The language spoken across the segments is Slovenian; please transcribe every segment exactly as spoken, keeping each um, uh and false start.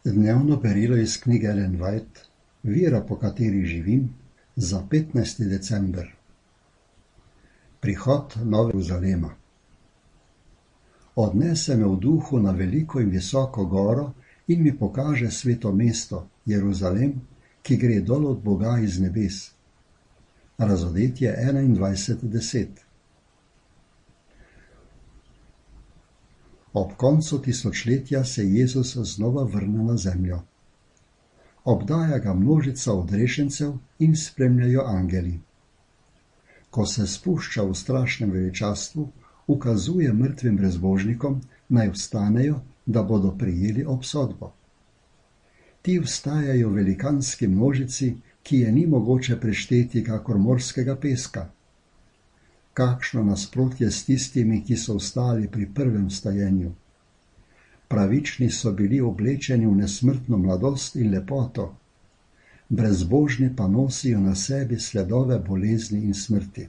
Dnevno berilo iz knjige Ellen White, Vera, po kateri živim, za petnajsti december. Prihod Novega Jeruzalema. Odnese me v duhu na veliko in visoko goro in mi pokaže sveto mesto, Jeruzalem, ki gre dol od Boga iz nebes. Razodetje enaindvajset deset. Ob koncu tisočletja se Jezus znova vrne na zemljo. Obdaja ga množica odrešencev in spremljajo angeli. Ko se spušča v strašnem veličastvu, ukazuje mrtvim brezbožnikom, naj vstanejo, da bodo prejeli obsodbo. Ti vstajajo v velikanski množici, ki je ni mogoče prešteti kakor morskega peska. Kakšno nasprotje s tistimi, ki so vstali pri prvem vstajenju. Pravični so bili oblečeni v nesmrtno mladost in lepoto, brezbožni pa nosijo na sebi sledove bolezni in smrti.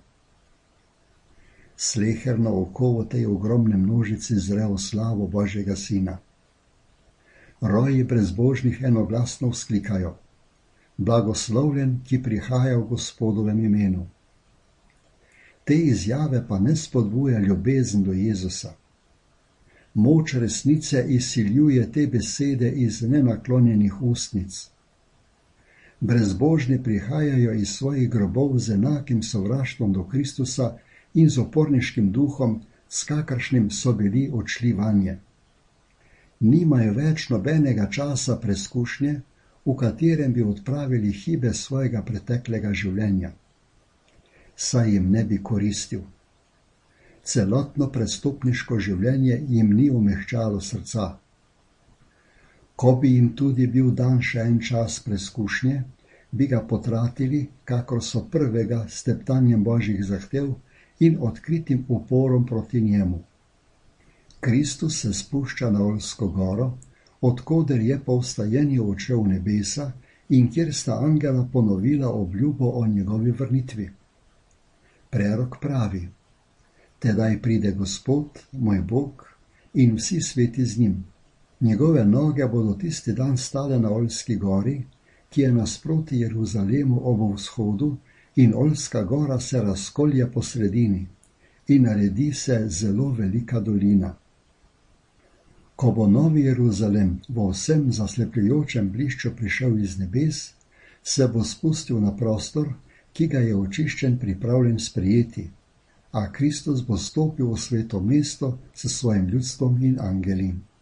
Sleherno oko v tej ogromni množici zre v slavo Božjega Sina. Roji brezbožnih enoglasno vzklikajo: Blagoslovljen, ki prihaja v Gospodovem imenu. Te izjave pa ne spodbuja ljubezen do Jezusa. Moč resnice izsiljuje te besede iz nenaklonjenih ustnic. Brezbožni prihajajo iz svojih grobov z enakim sovraštvom do Kristusa in z oporniškim duhom, s kakršnim so bili odšli vanje. Nimajo več nobenega časa preskušnje, v katerem bi odpravili hibe svojega preteklega življenja. Saj jim ne bi koristil. Celotno prestopniško življenje jim ni omehčalo srca. Ko bi jim tudi bil dan še en čas preskušnje, bi ga potratili, kakor so prvega s teptanjem Božjih zahtev in odkritim uporom proti njemu. Kristus se spušča na Oljsko goro, odkoder je po vstajenju odšel v nebesa in kjer sta angela ponovila obljubo o njegovi vrnitvi. Prerok pravi: Tedaj pride Gospod, moj Bog, in vsi sveti z njim. Njegove noge bodo tisti dan stale na Oljski gori, ki je nasproti Jeruzalemu ob vzhodu, in Oljska gora se razkolje po sredini in naredi se zelo velika dolina. Ko bo Novi Jeruzalem v vsem zaslepljujočem blišču prišel iz nebes, se bo spustil na prostor, ki ga je očiščen pripravljen sprejeti, a Kristus bo stopil v sveto mesto s svojim ljudstvom in angeli.